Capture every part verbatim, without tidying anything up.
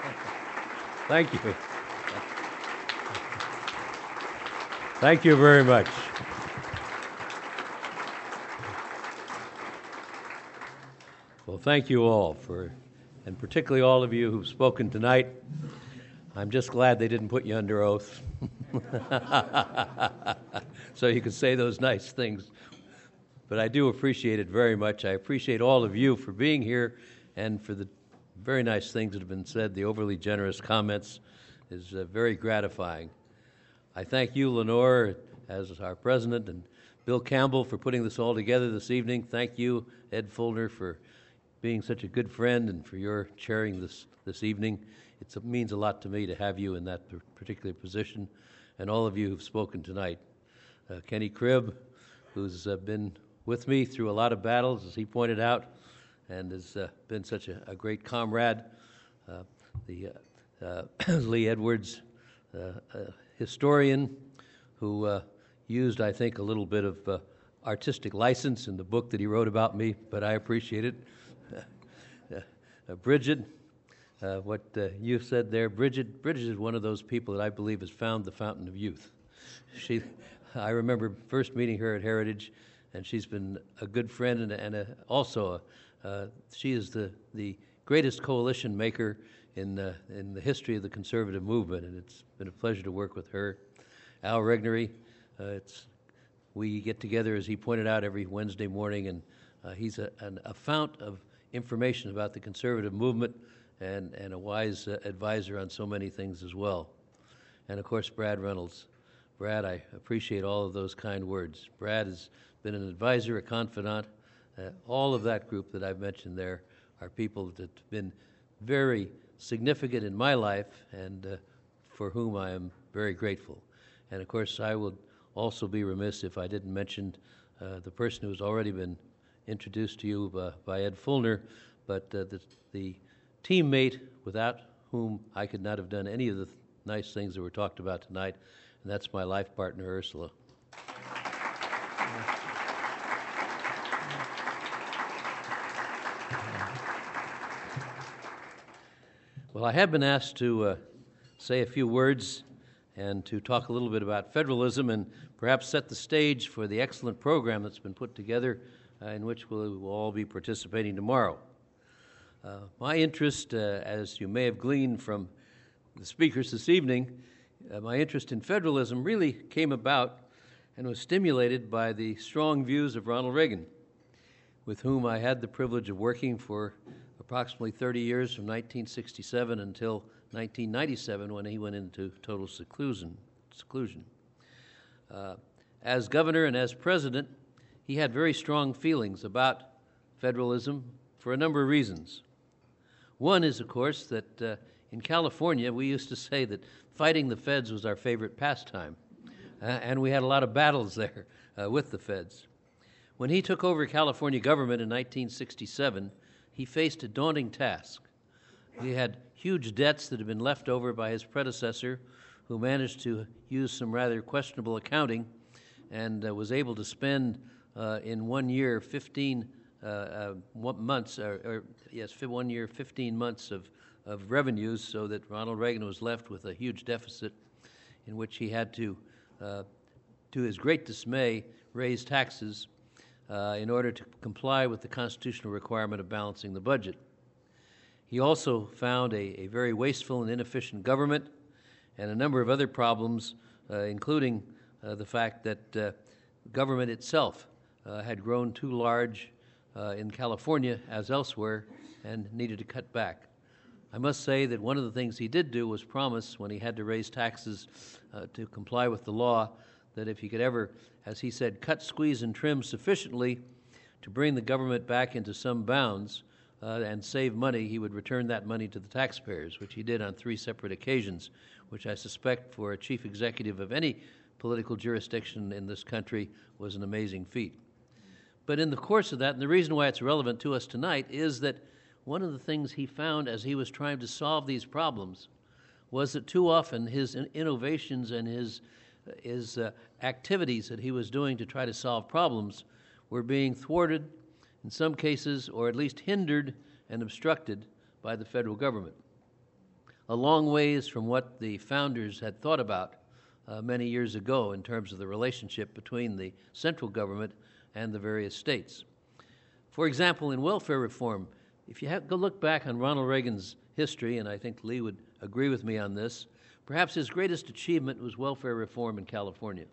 Thank you. Thank you very much. Well, thank you all for, and particularly all of you who've spoken tonight. I'm just glad they didn't put you under oath. So you could say those nice things. But I do appreciate it very much. I appreciate all of you for being here and for the very nice things that have been said. The overly generous comments is uh, very gratifying. I thank you, Lenore, as our president, and Bill Campbell for putting this all together this evening. Thank you, Ed Fullner, for being such a good friend and for your chairing this, this evening. It's, it means a lot to me to have you in that particular position, and all of you who've spoken tonight. Uh, Kenny Cribb, who's uh, been with me through a lot of battles, as he pointed out, and has uh, been such a, a great comrade. Uh, the uh, uh, Lee Edwards, uh, a historian who uh, used, I think, a little bit of uh, artistic license in the book that he wrote about me, but I appreciate it. Uh, uh, Bridget, uh, what uh, you said there, Bridget, Bridget is one of those people that I believe has found the fountain of youth. She, I remember first meeting her at Heritage, and she's been a good friend and, and a, also a, uh, she is the, the greatest coalition maker in, uh, in the history of the conservative movement, and it's been a pleasure to work with her. Al Regnery, uh, it's, we get together, as he pointed out, every Wednesday morning, and uh, he's a, an, a fount of information about the conservative movement and, and a wise uh, advisor on so many things as well. And of course, Brad Reynolds. Brad, I appreciate all of those kind words. Brad has been an advisor, a confidant. Uh, all of that group that I've mentioned there are people that have been very significant in my life and uh, for whom I am very grateful. And of course, I would also be remiss if I didn't mention uh, the person who's already been introduced to you by, by Ed Fullner, but uh, the, the teammate without whom I could not have done any of the th- nice things that were talked about tonight, and that's my life partner, Ursula. Well, I have been asked to uh, say a few words and to talk a little bit about federalism and perhaps set the stage for the excellent program that's been put together uh, in which we'll, we'll all be participating tomorrow. Uh, my interest, uh, as you may have gleaned from the speakers this evening, uh, my interest in federalism really came about and was stimulated by the strong views of Ronald Reagan, with whom I had the privilege of working for approximately thirty years from nineteen sixty-seven until nineteen ninety-seven, when he went into total seclusion. seclusion. Uh, as governor and as president, he had very strong feelings about federalism for a number of reasons. One is, of course, that uh, in California, we used to say that fighting the feds was our favorite pastime, uh, and we had a lot of battles there uh, with the feds. When he took over California government in nineteen sixty-seven, he faced a daunting task. He had huge debts that had been left over by his predecessor, who managed to use some rather questionable accounting and uh, was able to spend uh, in one year fifteen uh, uh, months, or, or yes, one year, fifteen months of, of revenues, so that Ronald Reagan was left with a huge deficit in which he had to, uh, to his great dismay, raise taxes uh, in order to comply with the constitutional requirement of balancing the budget. He also found a, a very wasteful and inefficient government and a number of other problems, uh, including uh, the fact that uh, government itself uh, had grown too large uh, in California as elsewhere and needed to cut back. I must say that one of the things he did do was promise, when he had to raise taxes uh, to comply with the law, that if he could ever, as he said, cut, squeeze, and trim sufficiently to bring the government back into some bounds uh, and save money, he would return that money to the taxpayers, which he did on three separate occasions, which I suspect for a chief executive of any political jurisdiction in this country was an amazing feat. But in the course of that, and the reason why it's relevant to us tonight, is that one of the things he found as he was trying to solve these problems was that too often his innovations and his, his uh, activities that he was doing to try to solve problems were being thwarted in some cases, or at least hindered and obstructed by the federal government. a long ways from what the founders had thought about uh, many years ago in terms of the relationship between the central government and the various states. For example, in welfare reform, if you have, go look back on Ronald Reagan's history, and I think Lee would agree with me on this, perhaps his greatest achievement was welfare reform in California.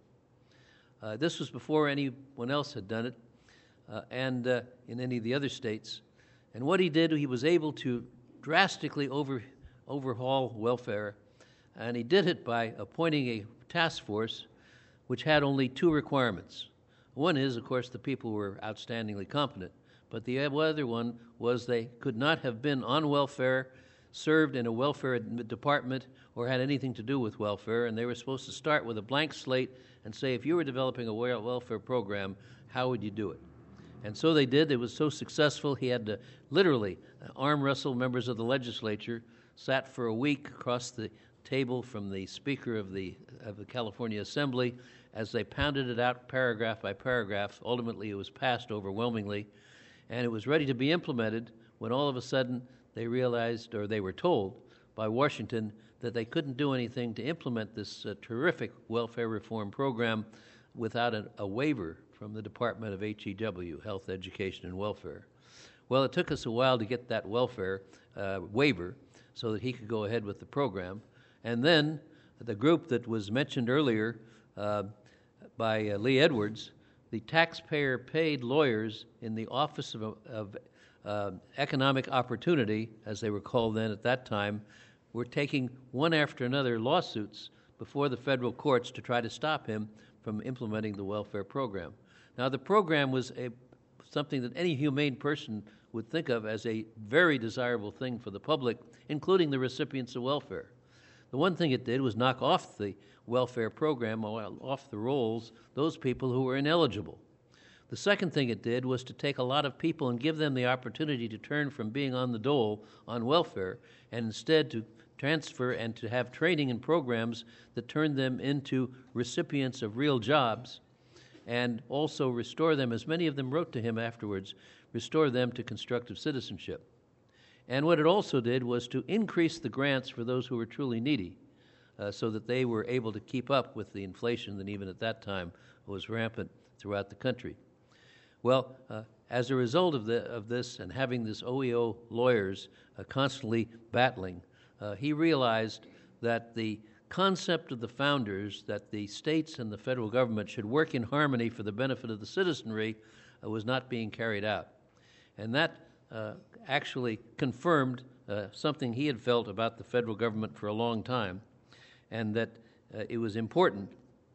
Uh, this was before anyone else had done it, uh, and uh, in any of the other states. And what he did, he was able to drastically over, overhaul welfare, and he did it by appointing a task force which had only two requirements. One is, of course, the people were outstandingly competent, but the other one was they could not have been on welfare, served in a welfare department, or had anything to do with welfare, and they were supposed to start with a blank slate and say, if you were developing a welfare program, how would you do it? And so they did. It was so successful, he had to literally arm wrestle members of the legislature, sat for a week across the table from the Speaker of the, of the California Assembly as they pounded it out paragraph by paragraph. Ultimately, it was passed overwhelmingly, and it was ready to be implemented when all of a sudden they realized, or they were told by Washington, that they couldn't do anything to implement this uh, terrific welfare reform program without a, a waiver from the Department of H E W, Health, Education, and Welfare. Well, it took us a while to get that welfare uh, waiver so that he could go ahead with the program. And then the group that was mentioned earlier uh, by uh, Lee Edwards, the taxpayer-paid lawyers in the Office of, of uh, Economic Opportunity, as they were called then at that time, were taking one after another lawsuits before the federal courts to try to stop him from implementing the welfare program. Now, the program was a, something that any humane person would think of as a very desirable thing for the public, including the recipients of welfare. The one thing it did was knock off the welfare program, off the rolls, those people who were ineligible. The second thing it did was to take a lot of people and give them the opportunity to turn from being on the dole on welfare and instead to transfer and to have training and programs that turned them into recipients of real jobs, and also restore them, as many of them wrote to him afterwards, restore them to constructive citizenship. And what it also did was to increase the grants for those who were truly needy, uh, so that they were able to keep up with the inflation that even at that time was rampant throughout the country. Well, uh, as a result of, the, of this and having this O E O lawyers uh, constantly battling, uh, he realized that the concept of the founders, that the states and the federal government should work in harmony for the benefit of the citizenry, uh, was not being carried out. And that uh, actually confirmed uh, something he had felt about the federal government for a long time, and that uh, it was important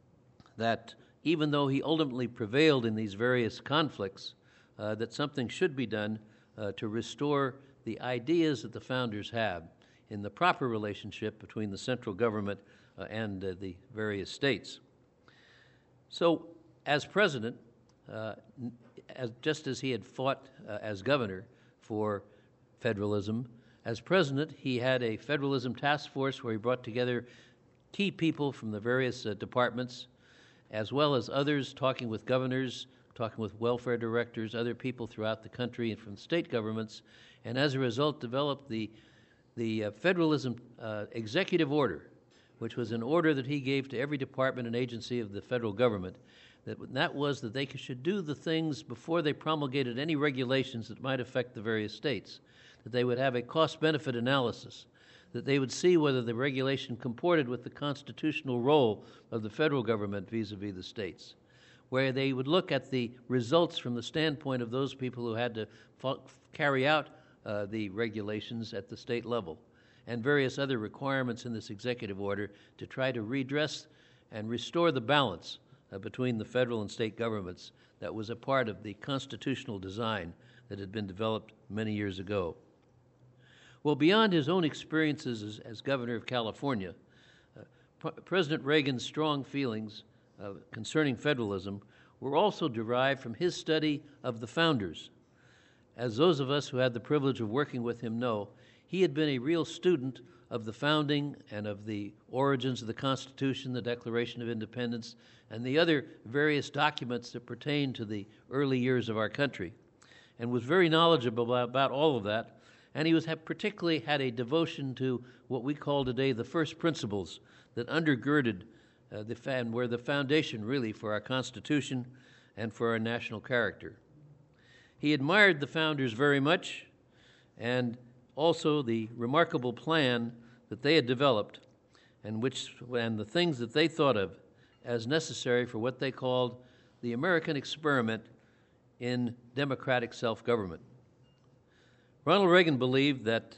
that even though he ultimately prevailed in these various conflicts, uh, that something should be done uh, to restore the ideas that the founders have in the proper relationship between the central government uh, and uh, the various states. So, as president, uh, as, just as he had fought uh, as governor for federalism, as president, he had a federalism task force where he brought together key people from the various uh, departments, as well as others, talking with governors, talking with welfare directors, other people throughout the country and from state governments, and as a result developed the, the uh, Federalism uh, Executive Order, which was an order that he gave to every department and agency of the federal government. That, that was that they should do the things before they promulgated any regulations that might affect the various states, that they would have a cost-benefit analysis, that they would see whether the regulation comported with the constitutional role of the federal government vis-a-vis the states, where they would look at the results from the standpoint of those people who had to fo- carry out uh, the regulations at the state level, and various other requirements in this executive order to try to redress and restore the balance uh, between the federal and state governments that was a part of the constitutional design that had been developed many years ago. Well, beyond his own experiences as, as governor of California, uh, P- President Reagan's strong feelings uh, concerning federalism were also derived from his study of the founders. As those of us who had the privilege of working with him know, he had been a real student of the founding and of the origins of the Constitution, the Declaration of Independence, and the other various documents that pertain to the early years of our country, and was very knowledgeable about, about all of that, And he was had particularly had a devotion to what we call today the first principles that undergirded uh, the and were the foundation really for our Constitution and for our national character. He admired the founders very much, and also the remarkable plan that they had developed, and which and the things that they thought of as necessary for what they called the American experiment in democratic self-government. Ronald Reagan believed that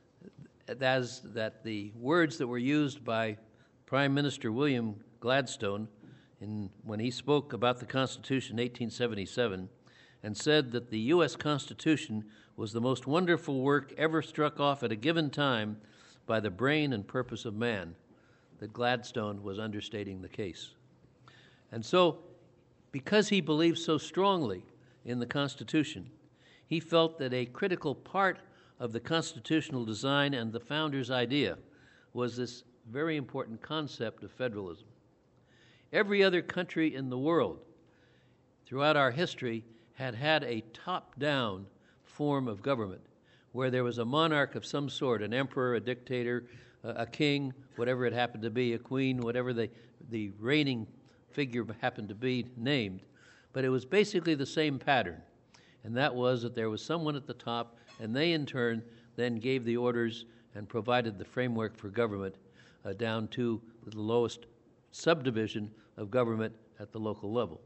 as that the words that were used by Prime Minister William Gladstone in, when he spoke about the Constitution in eighteen seventy-seven and said that the U S Constitution was the most wonderful work ever struck off at a given time by the brain and purpose of man, that Gladstone was understating the case. And so, because he believed so strongly in the Constitution, he felt that a critical part of the constitutional design and the founders' idea was this very important concept of federalism. Every other country in the world throughout our history had had a top-down form of government where there was a monarch of some sort, an emperor, a dictator, a king, whatever it happened to be, a queen, whatever the, the reigning figure happened to be named. But it was basically the same pattern, and that was that there was someone at the top, and they in turn then gave the orders and provided the framework for government uh, down to the lowest subdivision of government at the local level.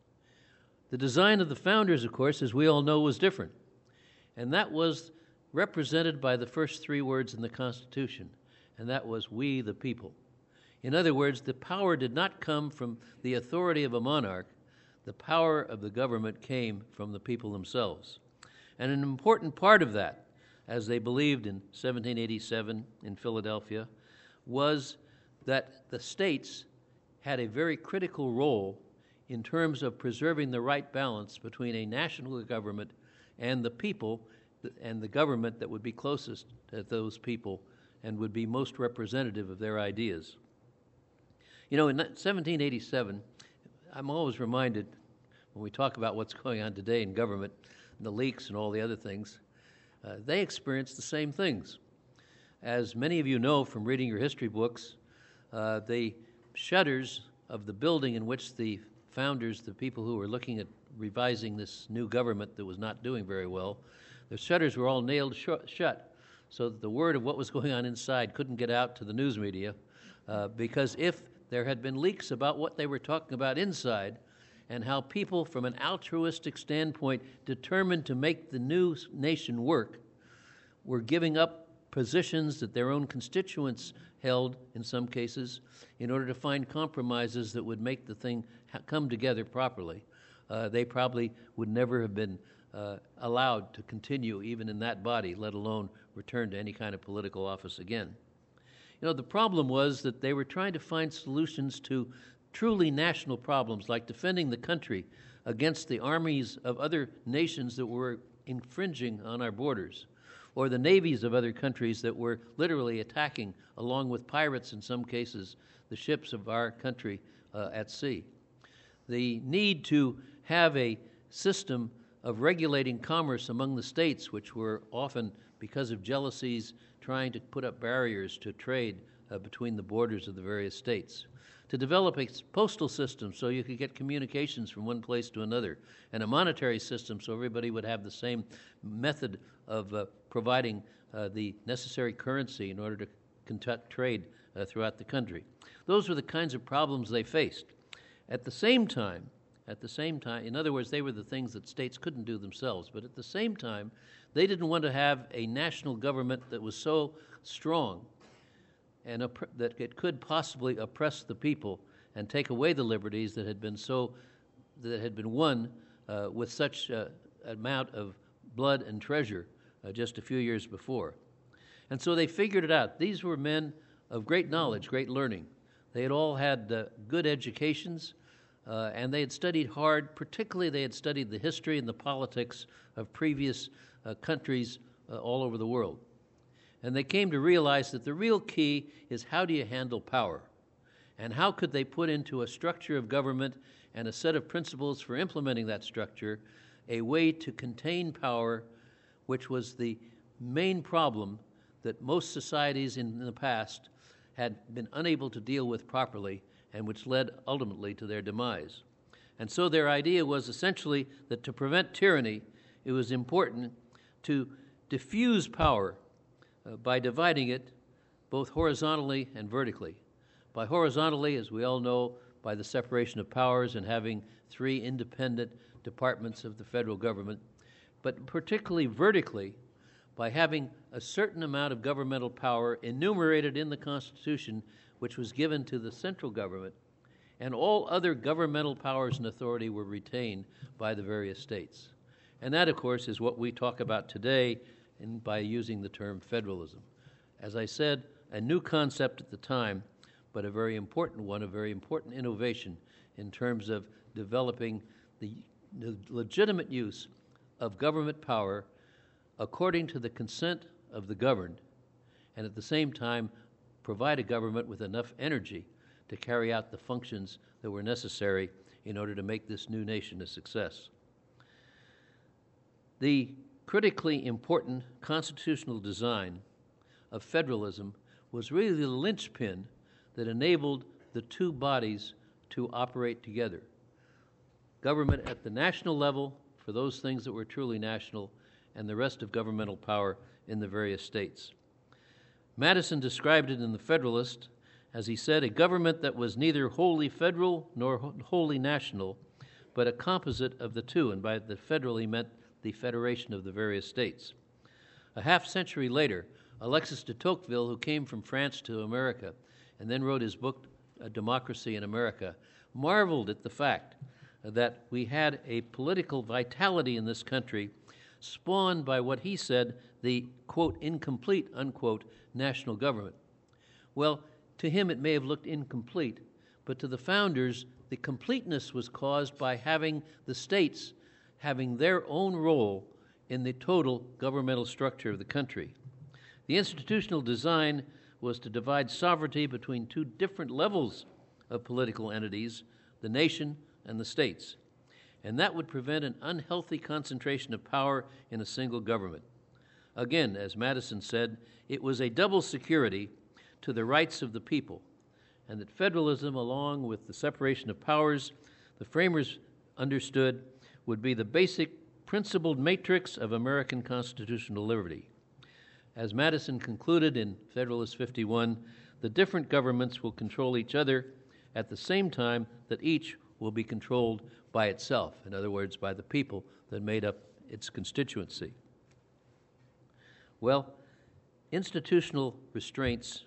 The design of the founders, of course, as we all know, was different, and that was represented by the first three words in the Constitution, and that was "we the people." In other words, the power did not come from the authority of a monarch. The power of the government came from the people themselves. And an important part of that, as they believed in seventeen eighty-seven in Philadelphia, was that the states had a very critical role in terms of preserving the right balance between a national government and the people, and the government that would be closest to those people and would be most representative of their ideas. You know, in seventeen eighty-seven, I'm always reminded when we talk about what's going on today in government, and the leaks and all the other things, uh, they experienced the same things. As many of you know from reading your history books, uh, the shutters of the building in which the founders, the people who were looking at revising this new government that was not doing very well, the shutters were all nailed sh- shut so that the word of what was going on inside couldn't get out to the news media, uh, because if there had been leaks about what they were talking about inside and how people from an altruistic standpoint determined to make the new nation work were giving up positions that their own constituents held in some cases in order to find compromises that would make the thing ha- come together properly. Uh, they probably would never have been uh, allowed to continue even in that body, let alone return to any kind of political office again. You know, the problem was that they were trying to find solutions to truly national problems, like defending the country against the armies of other nations that were infringing on our borders, or the navies of other countries that were literally attacking, along with pirates in some cases, the ships of our country uh, at sea. The need to have a system of regulating commerce among the states, which were often, because of jealousies, trying to put up barriers to trade uh, between the borders of the various states. To develop a postal system so you could get communications from one place to another, and a monetary system so everybody would have the same method of uh, providing uh, the necessary currency in order to conduct trade uh, throughout the country. Those were the kinds of problems they faced. At the same time, at the same time, in other words, they were the things that states couldn't do themselves, but at the same time, they didn't want to have a national government that was so strong and opp- that it could possibly oppress the people and take away the liberties that had been so that had been won uh, with such uh, amount of blood and treasure uh, just a few years before. And so they figured it out. These were men of great knowledge, great learning. They had all had uh, good educations, uh, and they had studied hard. Particularly, they had studied the history and the politics of previous uh, countries uh, all over the world. And they came to realize that the real key is how do you handle power? And how could they put into a structure of government and a set of principles for implementing that structure a way to contain power, which was the main problem that most societies in the past had been unable to deal with properly, and which led ultimately to their demise. And so their idea was essentially that to prevent tyranny, it was important to diffuse power uh, by dividing it both horizontally and vertically. By horizontally, as we all know, by the separation of powers and having three independent departments of the federal government, but particularly vertically, by having a certain amount of governmental power enumerated in the Constitution, which was given to the central government, and all other governmental powers and authority were retained by the various states. And that, of course, is what we talk about today in, by using the term federalism. As I said, a new concept at the time, but a very important one, a very important innovation in terms of developing the, the legitimate use of government power according to the consent of the governed, and at the same time provide a government with enough energy to carry out the functions that were necessary in order to make this new nation a success. The critically important constitutional design of federalism was really the linchpin that enabled the two bodies to operate together. Government at the national level for those things that were truly national, and the rest of governmental power in the various states. Madison described it in The Federalist, as he said, a government that was neither wholly federal nor wholly national, but a composite of the two, and by the federal he meant the federation of the various states. A half century later, Alexis de Tocqueville, who came from France to America and then wrote his book, A Democracy in America, marveled at the fact that we had a political vitality in this country spawned by what he said the, quote, incomplete, unquote, national government. Well, to him it may have looked incomplete, but to the founders, the completeness was caused by having the states having their own role in the total governmental structure of the country. The institutional design was to divide sovereignty between two different levels of political entities, the nation and the states. And that would prevent an unhealthy concentration of power in a single government. Again, as Madison said, it was a double security to the rights of the people, and that federalism, along with the separation of powers, the framers understood would be the basic principled matrix of American constitutional liberty. As Madison concluded in Federalist fifty-one, the different governments will control each other at the same time that each will be controlled by itself, in other words, by the people that made up its constituency. Well, institutional restraints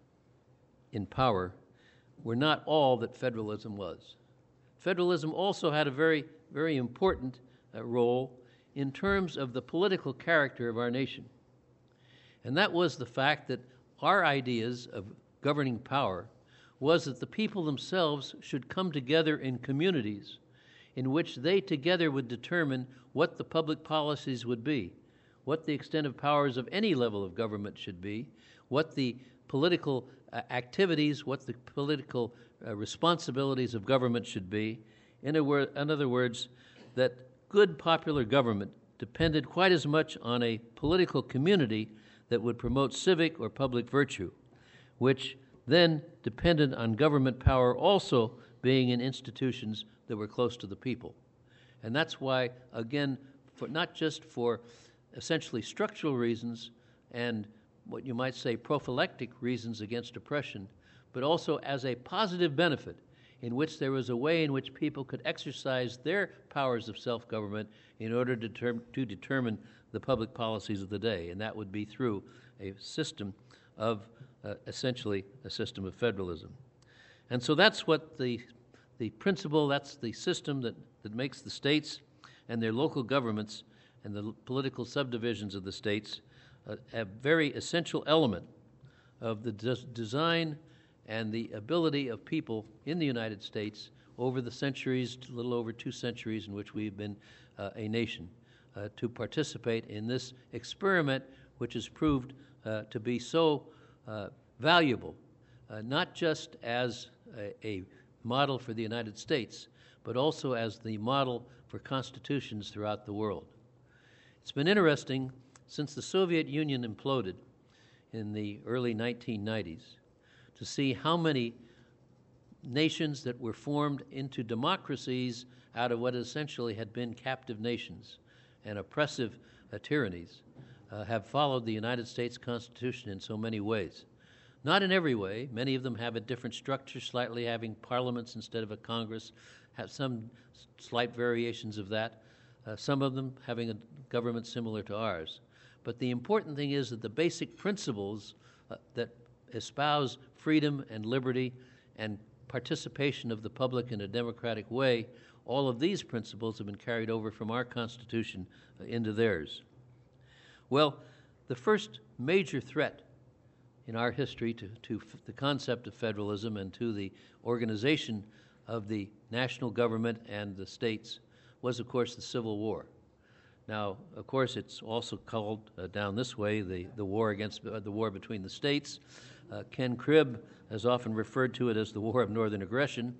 in power were not all that federalism was. Federalism also had a very, very important uh, role in terms of the political character of our nation. And that was the fact that our ideas of governing power was that the people themselves should come together in communities in which they together would determine what the public policies would be, what the extent of powers of any level of government should be, what the political uh, activities, what the political uh, responsibilities of government should be. In, a wor- in other words, that good popular government depended quite as much on a political community that would promote civic or public virtue, which then depended on government power also being in institutions that were close to the people. And that's why, again, for not just for essentially structural reasons and what you might say prophylactic reasons against oppression, but also as a positive benefit in which there was a way in which people could exercise their powers of self-government in order to, term, to determine the public policies of the day, and that would be through a system of uh, essentially a system of federalism. And so that's what the, the principle, that's the system that, that makes the states and their local governments and the political subdivisions of the states uh, a very essential element of the des- design and the ability of people in the United States over the centuries, a little over two centuries in which we've been uh, a nation, uh, to participate in this experiment which has proved uh, to be so uh, valuable, uh, not just as a, a model for the United States, but also as the model for constitutions throughout the world. It's been interesting since the Soviet Union imploded in the early nineteen nineties, to see how many nations that were formed into democracies out of what essentially had been captive nations and oppressive uh, tyrannies uh, have followed the United States Constitution in so many ways. Not in every way. Many of them have a different structure, slightly having parliaments instead of a Congress, have some slight variations of that, uh, some of them having a government similar to ours. But the important thing is that the basic principles uh, that espouse freedom and liberty and participation of the public in a democratic way, all of these principles have been carried over from our Constitution uh, into theirs. Well, the first major threat in our history to, to f- the concept of federalism and to the organization of the national government and the states was, of course, the Civil War. Now, of course, it's also called uh, down this way the, the war against uh, the war between the states. Uh, Ken Cribb has often referred to it as the War of Northern Aggression.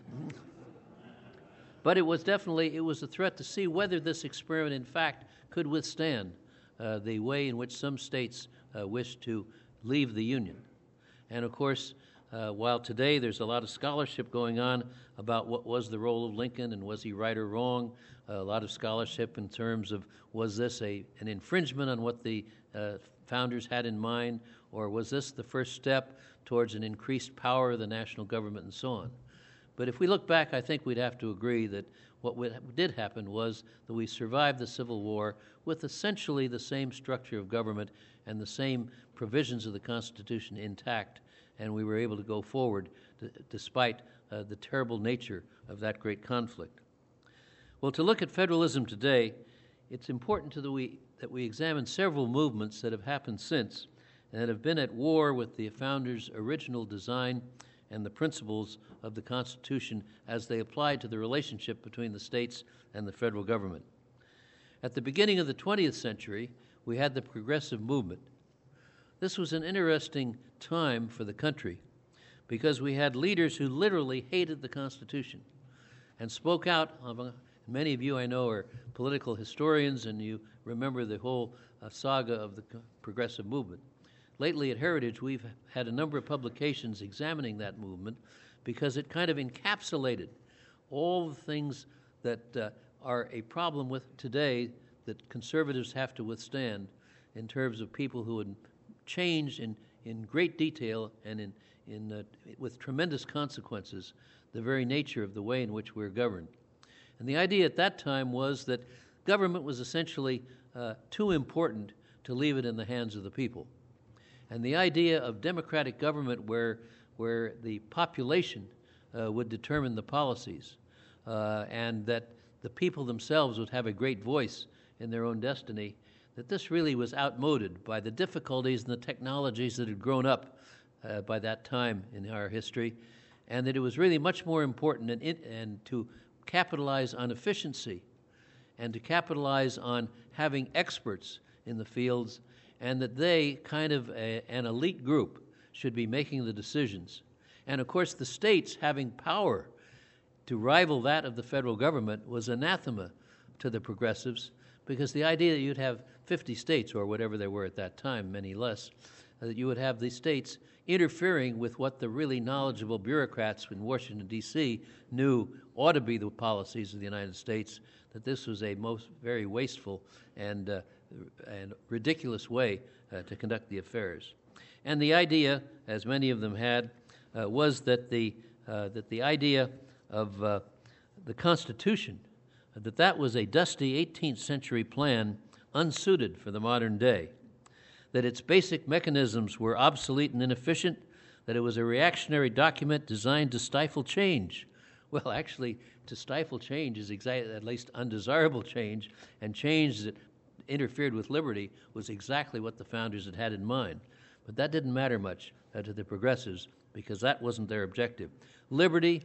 But it was definitely, it was a threat to see whether this experiment, in fact, could withstand uh, the way in which some states uh, wished to leave the Union. And, of course, uh, while today there's a lot of scholarship going on about what was the role of Lincoln and was he right or wrong, uh, a lot of scholarship in terms of was this a, an infringement on what the uh, founders had in mind, or was this the first step towards an increased power of the national government and so on. But if we look back, I think we'd have to agree that what did happen was that we survived the Civil War with essentially the same structure of government and the same provisions of the Constitution intact, and we were able to go forward to, despite uh, the terrible nature of that great conflict. Well, to look at federalism today, it's important to the we, that we examine several movements that have happened since and that have been at war with the founders' original design and the principles of the Constitution as they applied to the relationship between the states and the federal government. At the beginning of the twentieth century, we had the progressive movement. This was an interesting time for the country because we had leaders who literally hated the Constitution and spoke out. Many of you I know are political historians, and you remember the whole uh, saga of the progressive movement. Lately at Heritage, we've had a number of publications examining that movement because it kind of encapsulated all the things that uh, are a problem with today that conservatives have to withstand in terms of people who would change in, in great detail and in, in, uh, with tremendous consequences the very nature of the way in which we're governed. And the idea at that time was that government was essentially uh, too important to leave it in the hands of the people. And the idea of democratic government where, where the population uh, would determine the policies uh, and that the people themselves would have a great voice in their own destiny, that this really was outmoded by the difficulties and the technologies that had grown up uh, by that time in our history, and that it was really much more important and, it, and to capitalize on efficiency and to capitalize on having experts in the fields, and that they, kind of a, an elite group, should be making the decisions. And of course, the states having power to rival that of the federal government was anathema to the progressives, because the idea that you'd have fifty states, or whatever there were at that time, many less, uh, that you would have these states interfering with what the really knowledgeable bureaucrats in Washington, D C knew ought to be the policies of the United States, that this was a most very wasteful and, uh, and ridiculous way uh, to conduct the affairs. And the idea, as many of them had, uh, was that the, uh, that the idea of uh, the Constitution, that that was a dusty eighteenth century plan unsuited for the modern day, that its basic mechanisms were obsolete and inefficient, that it was a reactionary document designed to stifle change. Well, actually, to stifle change is exactly, at least undesirable change, and change that interfered with liberty was exactly what the founders had had in mind. But that didn't matter much uh, to the progressives, because that wasn't their objective. Liberty,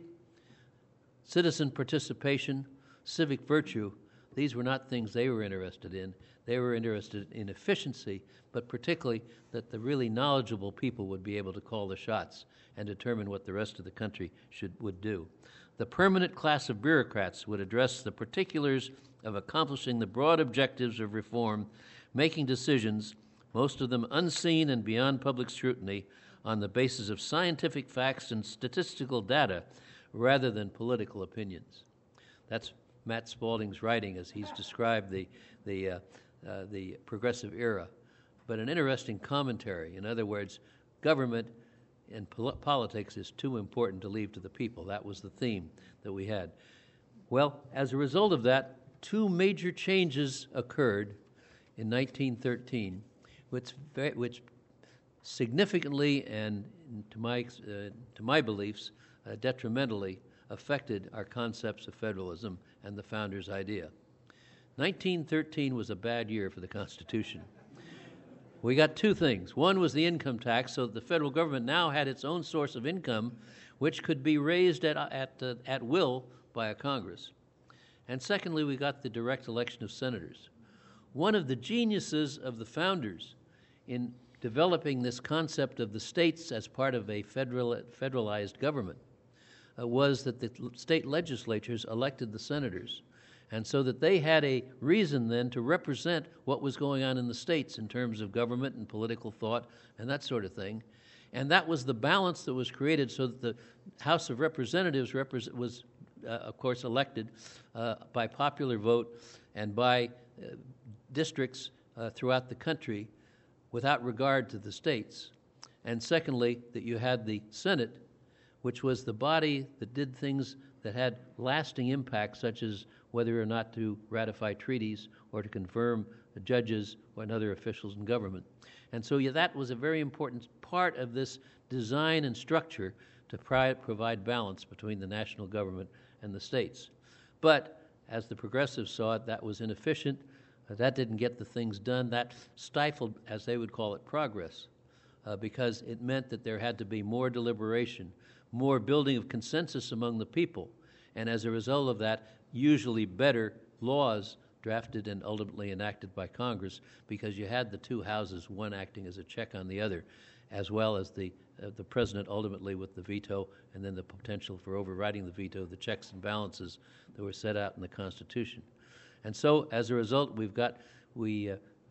citizen participation, civic virtue, these were not things they were interested in. They were interested in efficiency, but particularly that the really knowledgeable people would be able to call the shots and determine what the rest of the country should would do. The permanent class of bureaucrats would address the particulars of accomplishing the broad objectives of reform, making decisions, most of them unseen and beyond public scrutiny, on the basis of scientific facts and statistical data rather than political opinions. That's Matt Spaulding's writing as he's described the, the, uh, uh, the progressive era. But an interesting commentary. In other words, government and pol- politics is too important to leave to the people. That was the theme that we had. Well, as a result of that, two major changes occurred in nineteen thirteen, which, which significantly and, to my, uh, to my beliefs, uh, detrimentally affected our concepts of federalism and the founders' idea. nineteen thirteen was a bad year for the Constitution. We got two things. One was the income tax, so the federal government now had its own source of income, which could be raised at, at, uh, at will by a Congress. And secondly, we got the direct election of senators. One of the geniuses of the founders in developing this concept of the states as part of a federal, federalized government uh, was that the state legislatures elected the senators, and so that they had a reason then to represent what was going on in the states in terms of government and political thought and that sort of thing. And that was the balance that was created so that the House of Representatives repres- was, uh, of course, elected uh, by popular vote and by uh, districts uh, throughout the country without regard to the states. And secondly, that you had the Senate, which was the body that did things that had lasting impacts, such as whether or not to ratify treaties or to confirm the judges and other officials in government. And so yeah, that was a very important part of this design and structure to pri- provide balance between the national government and the states. But as the progressives saw it, that was inefficient. Uh, that didn't get the things done. That stifled, as they would call it, progress, uh, because it meant that there had to be more deliberation, more building of consensus among the people, and as a result of that, usually better laws drafted and ultimately enacted by Congress, because you had the two houses, one acting as a check on the other, as well as the uh, the president ultimately with the veto, and then the potential for overriding the veto, the checks and balances that were set out in the Constitution. And so, as a result, we've got we uh,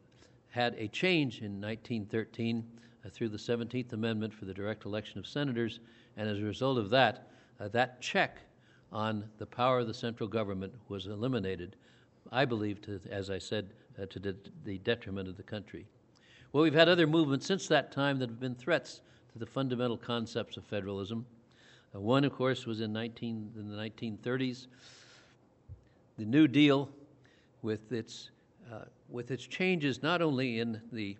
had a change in nineteen thirteen uh, through the seventeenth Amendment for the direct election of senators, and as a result of that, uh, that check on the power of the central government was eliminated, I believe, to, as I said, uh, to de- the detriment of the country. Well, we've had other movements since that time that have been threats to the fundamental concepts of federalism. Uh, one, of course, was in, nineteen, in the nineteen thirties. The New Deal, with its uh, with its changes not only in the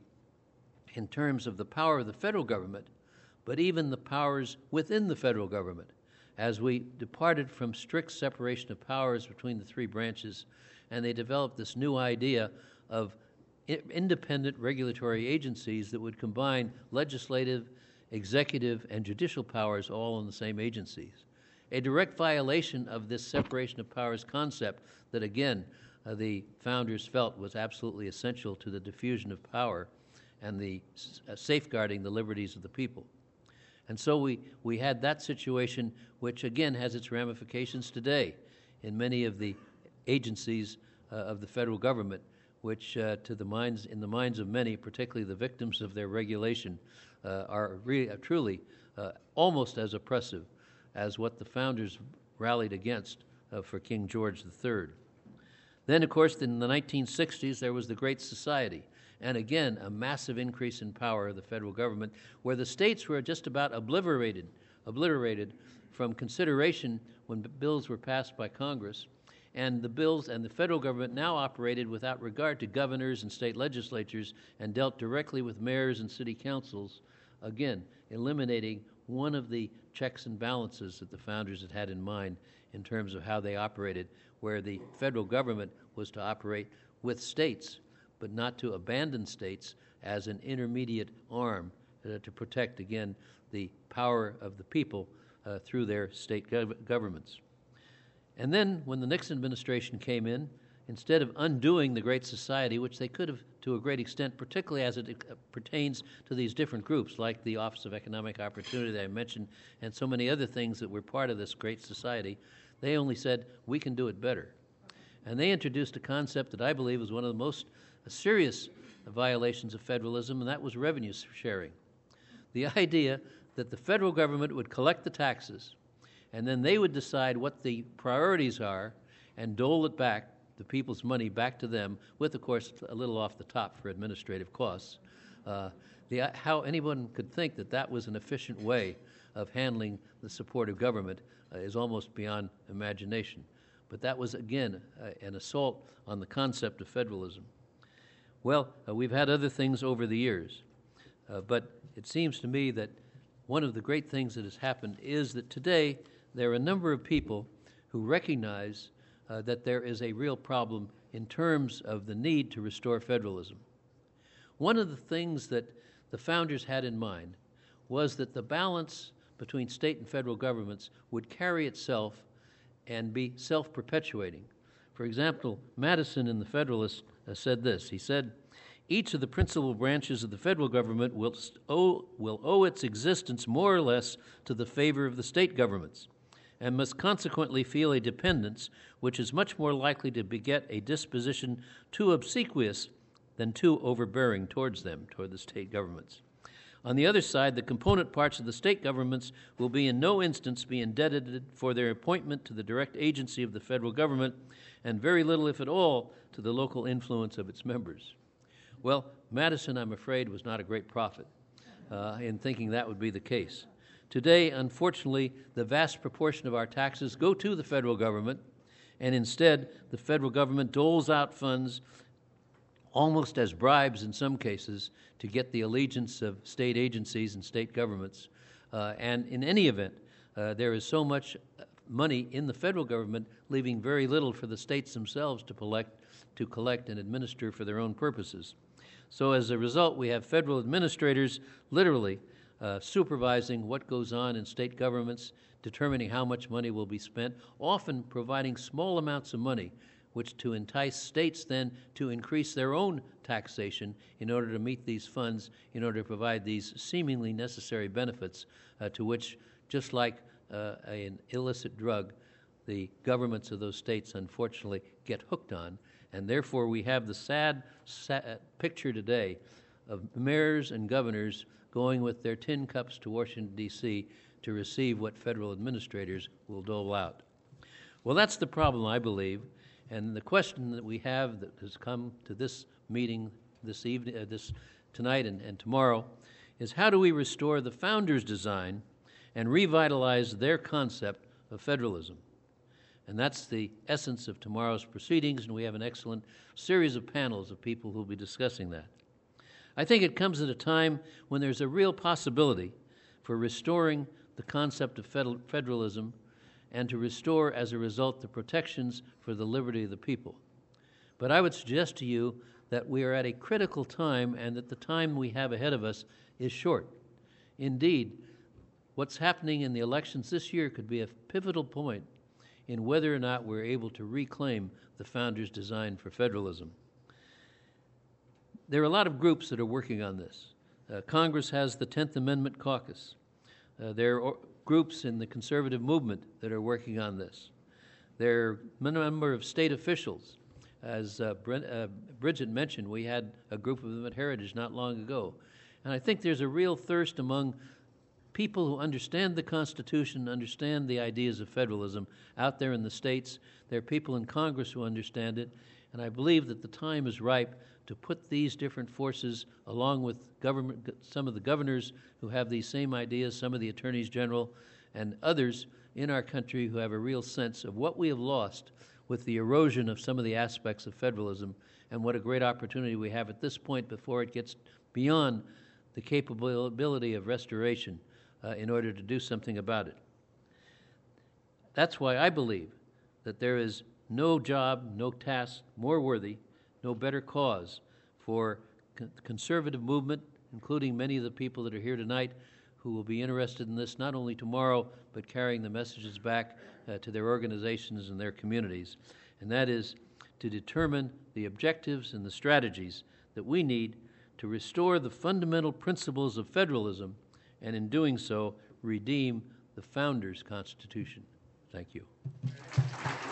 in terms of the power of the federal government, but even the powers within the federal government, as we departed from strict separation of powers between the three branches, and they developed this new idea of I- independent regulatory agencies that would combine legislative, executive, and judicial powers all in the same agencies. A direct violation of this separation of powers concept that, again, uh, the founders felt was absolutely essential to the diffusion of power and the uh, safeguarding the liberties of the people. And so we, we had that situation, which again has its ramifications today in many of the agencies uh, of the federal government, which uh, to the minds, in the minds of many, particularly the victims of their regulation, uh, are re- uh, truly uh, almost as oppressive as what the founders rallied against uh, for King George the Third. Then, of course, in the nineteen sixties, there was the Great Society, and again, a massive increase in power of the federal government, where the states were just about obliterated, obliterated from consideration when b- bills were passed by Congress, and the bills and the federal government now operated without regard to governors and state legislatures and dealt directly with mayors and city councils, again, eliminating one of the checks and balances that the founders had had in mind in terms of how they operated, where the federal government was to operate with states, but not to abandon states as an intermediate arm uh, to protect, again, the power of the people uh, through their state gov- governments. And then when the Nixon administration came in, instead of undoing the Great Society, which they could have to a great extent, particularly as it uh, pertains to these different groups, like the Office of Economic Opportunity that I mentioned, and so many other things that were part of this Great Society, they only said, we can do it better. And they introduced a concept that I believe is one of the most serious violations of federalism, and that was revenue sharing. The idea that the federal government would collect the taxes, and then they would decide what the priorities are and dole it back, the people's money back to them, with, of course, a little off the top for administrative costs. Uh, the, how anyone could think that that was an efficient way of handling the support of government uh, is almost beyond imagination. But that was, again, uh, an assault on the concept of federalism. Well, uh, we've had other things over the years, uh, but it seems to me that one of the great things that has happened is that today there are a number of people who recognize uh, that there is a real problem in terms of the need to restore federalism. One of the things that the founders had in mind was that the balance between state and federal governments would carry itself and be self-perpetuating. For example, Madison in The Federalist uh, said this. He said, "Each of the principal branches of the federal government will owe, will owe its existence more or less to the favor of the state governments, and must consequently feel a dependence which is much more likely to beget a disposition too obsequious than too overbearing towards them, toward the state governments. On the other side, the component parts of the state governments will be in no instance be indebted for their appointment to the direct agency of the federal government, and very little, if at all, to the local influence of its members." Well, Madison, I'm afraid, was not a great prophet uh, in thinking that would be the case. Today, unfortunately, the vast proportion of our taxes go to the federal government, and instead, the federal government doles out funds almost as bribes in some cases to get the allegiance of state agencies and state governments. Uh, and in any event, uh, there is so much money in the federal government, leaving very little for the states themselves to collect, to collect and administer for their own purposes. So as a result, we have federal administrators literally uh, supervising what goes on in state governments, determining how much money will be spent, often providing small amounts of money, which to entice states then to increase their own taxation in order to meet these funds, in order to provide these seemingly necessary benefits uh, to which, just like uh, an illicit drug, the governments of those states unfortunately get hooked on. And therefore we have the sad, sad picture today of mayors and governors going with their tin cups to Washington, D C to receive what federal administrators will dole out. Well, that's the problem, I believe. And the question that we have that has come to this meeting this evening, uh, this tonight and, and tomorrow, is how do we restore the founders' design and revitalize their concept of federalism? And that's the essence of tomorrow's proceedings, and we have an excellent series of panels of people who will be discussing that. I think it comes at a time when there's a real possibility for restoring the concept of federalism and to restore, as a result, the protections for the liberty of the people. But I would suggest to you that we are at a critical time and that the time we have ahead of us is short. Indeed, what's happening in the elections this year could be a pivotal point in whether or not we're able to reclaim the founders' design for federalism. There are a lot of groups that are working on this. Uh, Congress has the tenth Amendment Caucus. Uh, there are groups in the conservative movement that are working on this. There are a number of state officials. As uh, Brent, uh, Bridget mentioned, we had a group of them at Heritage not long ago. And I think there's a real thirst among people who understand the Constitution, understand the ideas of federalism out there in the states. There are people in Congress who understand it. And I believe that the time is ripe to put these different forces, along with government, some of the governors who have these same ideas, some of the attorneys general, and others in our country who have a real sense of what we have lost with the erosion of some of the aspects of federalism, and what a great opportunity we have at this point before it gets beyond the capability of restoration uh, in order to do something about it. That's why I believe that there is no job, no task more worthy, no better cause for con- conservative movement, including many of the people that are here tonight who will be interested in this not only tomorrow, but carrying the messages back uh, to their organizations and their communities. And that is to determine the objectives and the strategies that we need to restore the fundamental principles of federalism, and in doing so, redeem the Founders' Constitution. Thank you.